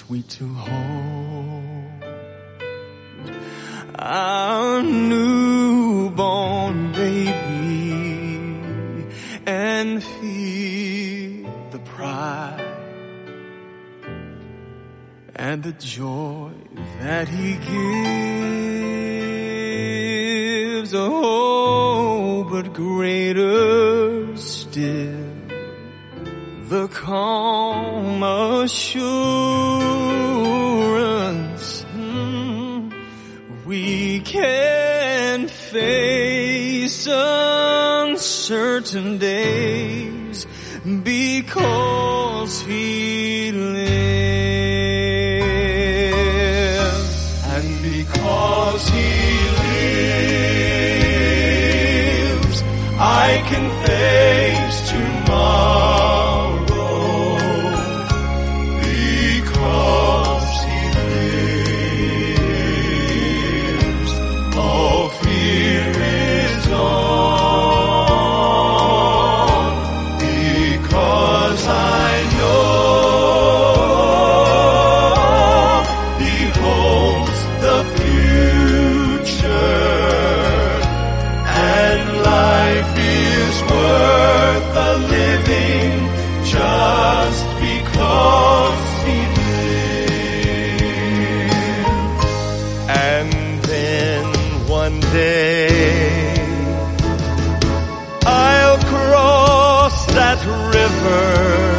sweet to hold our newborn baby and feel the pride and the joy that he gives. Oh, but greater still, the calm assurance we can face uncertain days because he lives. And because he lives, I can face tomorrow. Because he lives, all fear is gone. Because I know he holds the future, and life is worth the living just because he lives. And then one day I'll cross that river